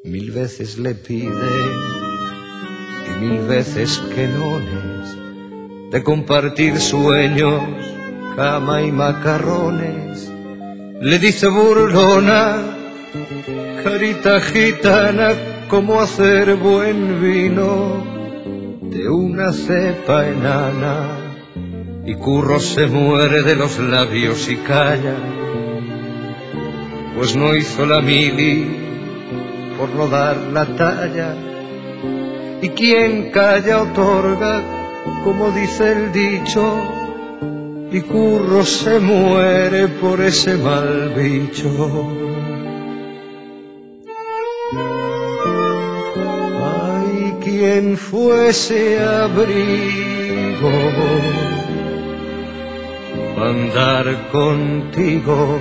Mil veces le pide y mil veces que nones, de compartir sueños, cama y macarrones. Le dice burlona, carita gitana, cómo hacer buen vino de una cepa enana. Y Curro se muere de los labios y calla, pues no hizo la mili por no dar la talla. Y quien calla otorga, como dice el dicho, y Curro se muere por ese mal bicho. Ay, quien fuese abrigo pa' andar contigo.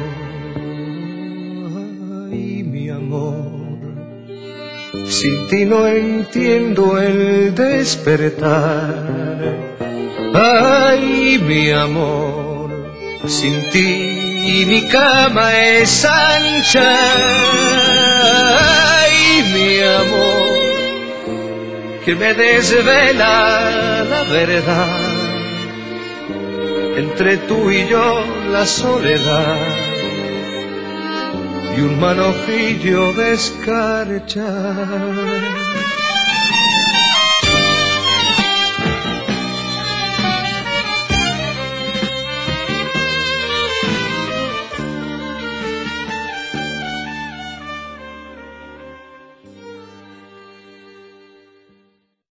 Ay, mi amor, sin ti no entiendo el despertar. Ay, mi amor, sin ti mi cama es ancha. Ay, mi amor, que me desvela la verdad. Entre tú y yo la soledad y un manojillo de escarcha.